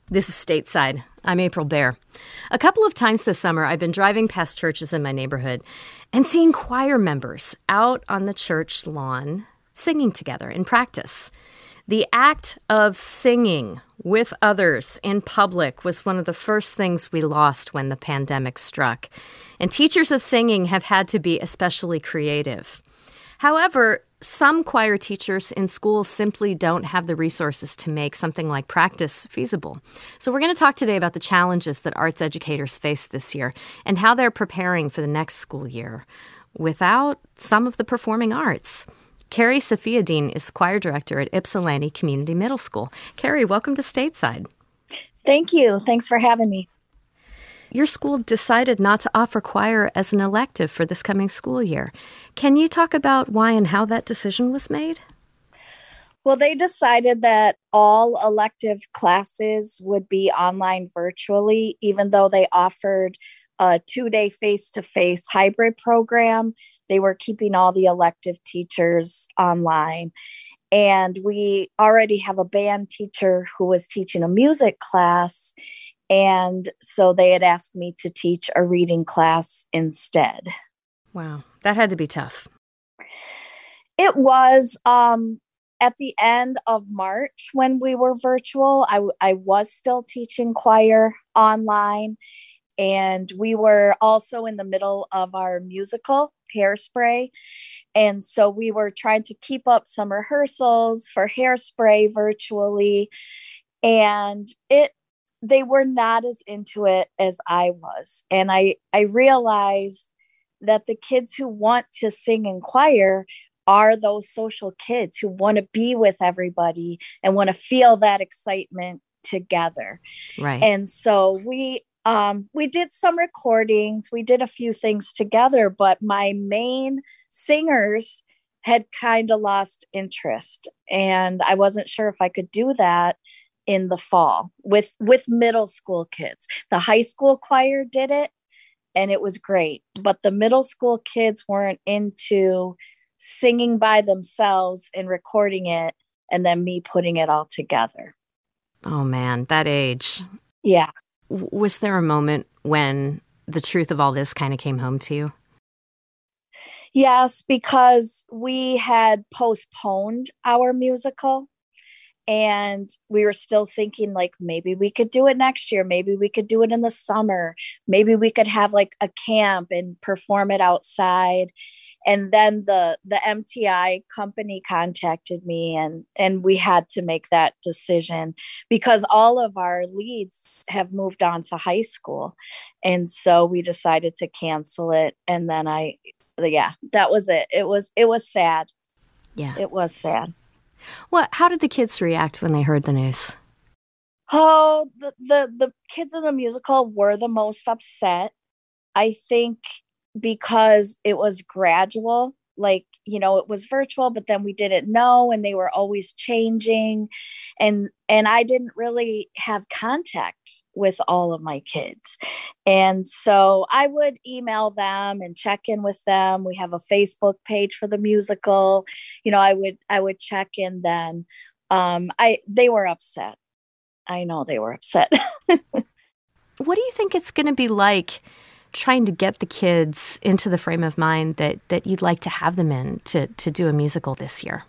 This is Stateside. I'm April Baer. A couple of times this summer, I've been driving past churches in my neighborhood and seeing choir members out on the church lawn singing together in practice. The act of singing with others in public was one of the first things we lost when the pandemic struck. And teachers of singing have had to be especially creative. However, some choir teachers in schools simply don't have the resources to make something like practice feasible. So we're going to talk today about the challenges that arts educators face this year and how they're preparing for the next school year without some of the performing arts. Carrie Safiaddin is choir director at Ypsilanti Community Middle School. Carrie, welcome to Stateside. Thank you. Thanks for having me. Your school decided not to offer choir as an elective for this coming school year. Can you talk about why and how that decision was made? Well, they decided that all elective classes would be online virtually, even though they offered a 2-day face-to-face hybrid program. They were keeping all the elective teachers online. And we already have a band teacher who was teaching a music class. And so they had asked me to teach a reading class instead. Wow, that had to be tough. It was at the end of March when we were virtual. I was still teaching choir online. And we were also in the middle of our musical, Hairspray. And so we were trying to keep up some rehearsals for Hairspray virtually. And they were not as into it as I was. And I realized that the kids who want to sing in choir are those social kids who want to be with everybody and want to feel that excitement together. Right. And so we did some recordings. We did a few things together, but my main singers had kind of lost interest. And I wasn't sure if I could do that in the fall with middle school kids. The high school choir did it and it was great, but the middle school kids weren't into singing by themselves and recording it and then me putting it all together. Oh man, that age. Yeah. Was there a moment when the truth of all this kind of came home to you? Yes, because we had postponed our musical. And we were still thinking like, maybe we could do it next year. Maybe we could do it in the summer. Maybe we could have like a camp and perform it outside. And then the MTI company contacted me and we had to make that decision because all of our leads have moved on to high school. And so we decided to cancel it. And then that was it. It was sad. Yeah. It was sad. How did the kids react when they heard the news? Oh, the kids in the musical were the most upset. I think because it was gradual, like, it was virtual, but then we didn't know and they were always changing. And I didn't really have contact with all of my kids. And so I would email them and check in with them. We have a Facebook page for the musical. I would check in then. They were upset. I know they were upset. What do you think it's going to be like trying to get the kids into the frame of mind that you'd like to have them in to do a musical this year?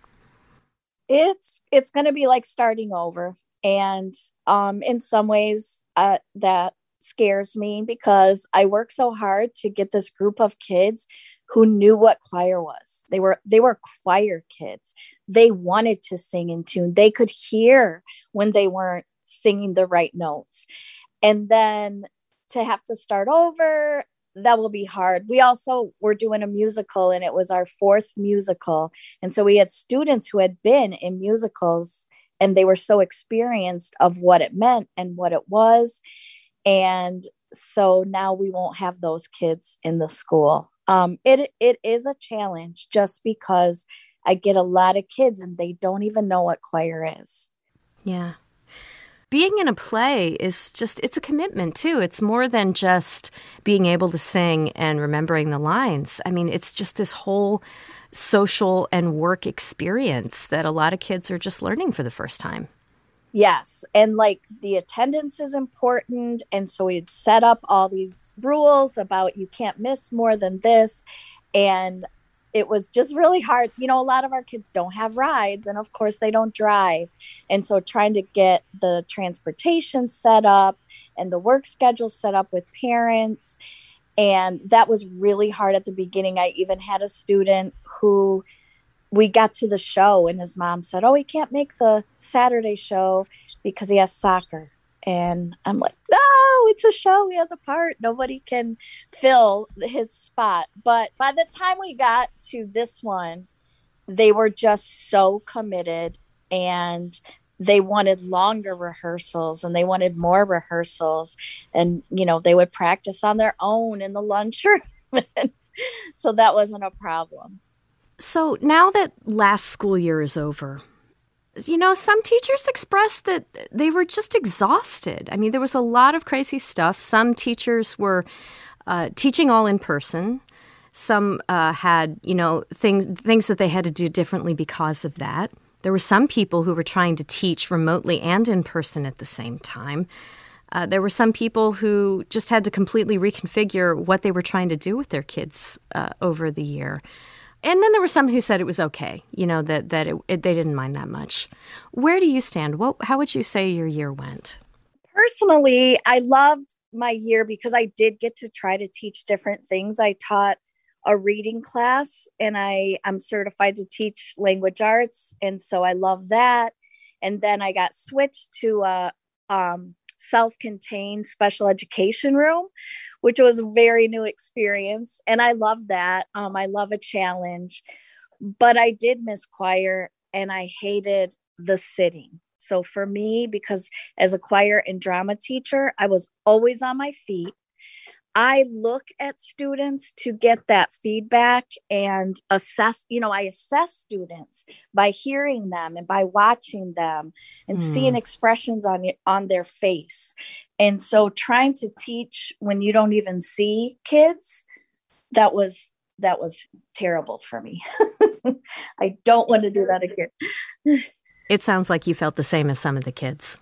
It's going to be like starting over. And in some ways that scares me because I worked so hard to get this group of kids who knew what choir was. They were choir kids. They wanted to sing in tune. They could hear when they weren't singing the right notes. And then to have to start over, that will be hard. We also were doing a musical and it was our 4th musical. And so we had students who had been in musicals and they were so experienced of what it meant and what it was. And so now we won't have those kids in the school. It is a challenge just because I get a lot of kids and they don't even know what choir is. Yeah. Being in a play is it's a commitment too. It's more than just being able to sing and remembering the lines. I mean, it's just this whole social and work experience that a lot of kids are just learning for the first time. Yes. And like the attendance is important. And so we'd set up all these rules about you can't miss more than this. And it was just really hard. You know, a lot of our kids don't have rides, and of course, they don't drive. And so trying to get the transportation set up and the work schedule set up with parents. And that was really hard at the beginning. I even had a student who we got to the show and his mom said, "Oh, he can't make the Saturday show because he has soccer." And I'm like, "No, it's a show. He has a part. Nobody can fill his spot." But by the time we got to this one, they were just so committed, and they wanted longer rehearsals and they wanted more rehearsals. And, you know, they would practice on their own in the lunchroom. So that wasn't a problem. So now that last school year is over, you know, some teachers expressed that they were just exhausted. I mean, there was a lot of crazy stuff. Some teachers were teaching all in person. Some had, you know, things that they had to do differently because of that. There were some people who were trying to teach remotely and in person at the same time. There were some people who just had to completely reconfigure what they were trying to do with their kids over the year. And then there were some who said it was okay, you know, that they didn't mind that much. Where do you stand? How would you say your year went? Personally, I loved my year because I did get to try to teach different things. I taught a reading class, and I'm certified to teach language arts. And so I love that. And then I got switched to a self-contained special education room, which was a very new experience. And I love that. I love a challenge, but I did miss choir and I hated the sitting. So for me, because as a choir and drama teacher, I was always on my feet. I look at students to get that feedback and assess, you know, I assess students by hearing them and by watching them and seeing expressions on their face. And so trying to teach when you don't even see kids, that was terrible for me. I don't want to do that again. It sounds like you felt the same as some of the kids.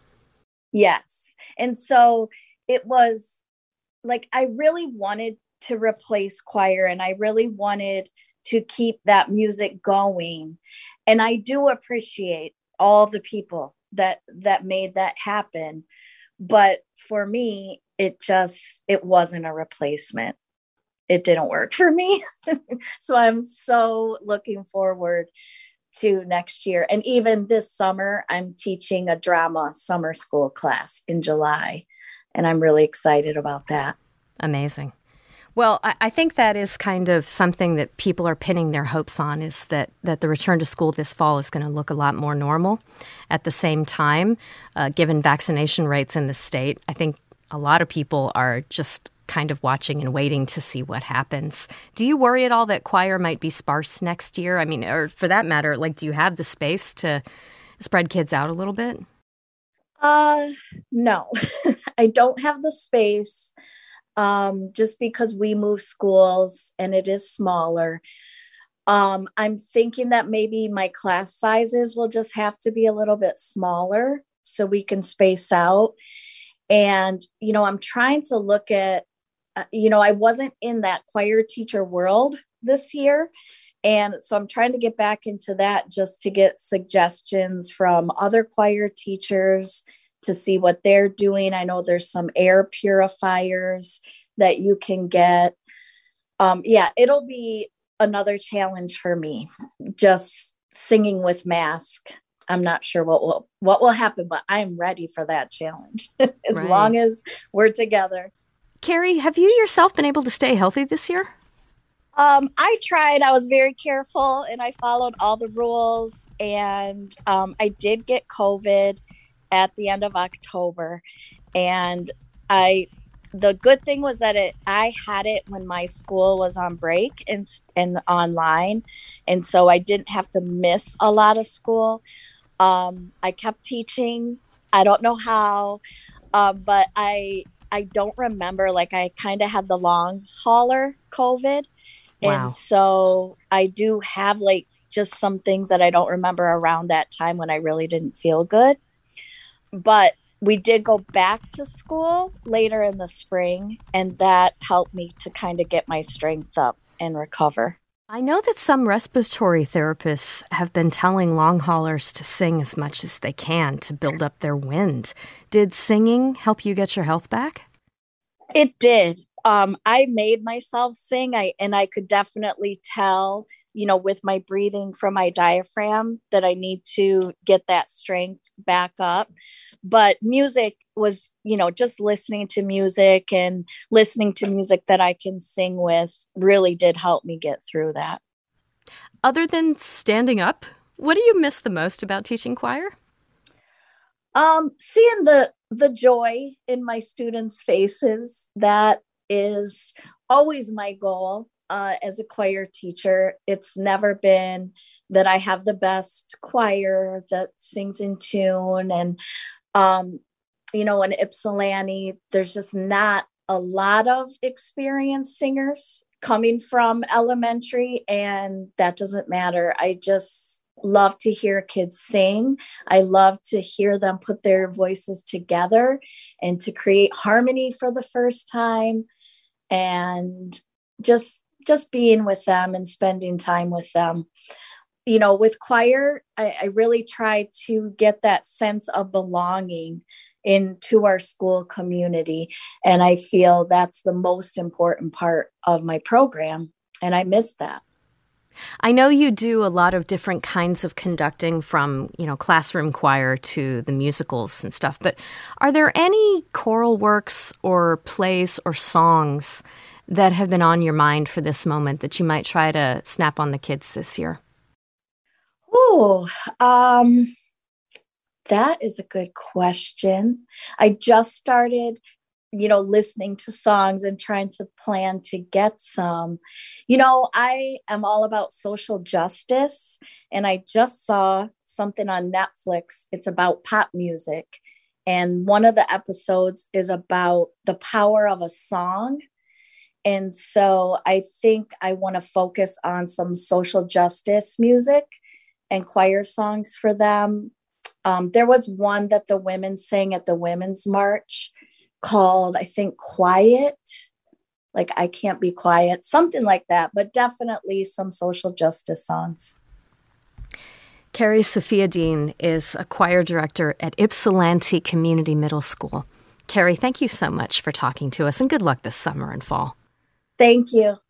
Yes. And so it was like, I really wanted to replace choir and I really wanted to keep that music going. And I do appreciate all the people that made that happen. But for me, it wasn't a replacement. It didn't work for me. So I'm so looking forward to next year. And even this summer, I'm teaching a drama summer school class in July. And I'm really excited about that. Amazing. Well, I think that is kind of something that people are pinning their hopes on, is that the return to school this fall is going to look a lot more normal. At the same time, given vaccination rates in the state, I think a lot of people are just kind of watching and waiting to see what happens. Do you worry at all that choir might be sparse next year? I mean, or for that matter, like, do you have the space to spread kids out a little bit? No, I don't have the space. Just because we move schools and it is smaller. I'm thinking that maybe my class sizes will just have to be a little bit smaller so we can space out. And, you know, I'm trying to look at, I wasn't in that choir teacher world this year. And so I'm trying to get back into that just to get suggestions from other choir teachers to see what they're doing. I know there's some air purifiers that you can get. It'll be another challenge for me, just singing with mask. I'm not sure what will happen, but I'm ready for that challenge as long as we're together. Carrie, have you yourself been able to stay healthy this year? I tried. I was very careful and I followed all the rules. And I did get COVID at the end of October. And the good thing was that I had it when my school was on break and online. And so I didn't have to miss a lot of school. I kept teaching. I don't know how, but I don't remember, like I kind of had the long hauler COVID. Wow. And so I do have like just some things that I don't remember around that time when I really didn't feel good. but we did go back to school later in the spring, and that helped me to kind of get my strength up and recover. I know that some respiratory therapists have been telling long haulers to sing as much as they can to build up their wind. Did singing help you get your health back? It did. I made myself sing. I could definitely tell, with my breathing from my diaphragm that I need to get that strength back up. But music was, just listening to music and listening to music that I can sing with really did help me get through that. Other than standing up, what do you miss the most about teaching choir? Seeing the joy in my students' faces, that is always my goal. As a choir teacher, it's never been that I have the best choir that sings in tune. And, in Ypsilanti, there's just not a lot of experienced singers coming from elementary, and that doesn't matter. I just love to hear kids sing. I love to hear them put their voices together and to create harmony for the first time, and just being with them and spending time with them. With choir, I really try to get that sense of belonging into our school community. And I feel that's the most important part of my program. And I miss that. I know you do a lot of different kinds of conducting, from, classroom choir to the musicals and stuff. But are there any choral works or plays or songs that have been on your mind for this moment that you might try to snap on the kids this year? Oh, that is a good question. I just started, listening to songs and trying to plan to get some. I am all about social justice, and I just saw something on Netflix. It's about pop music. And one of the episodes is about the power of a song. And so I think I want to focus on some social justice music and choir songs for them. There was one that the women sang at the Women's March called, I think, Quiet, like I Can't Be Quiet, something like that, but definitely some social justice songs. Carrie Sophia Dean is a choir director at Ypsilanti Community Middle School. Carrie, thank you so much for talking to us, and good luck this summer and fall. Thank you.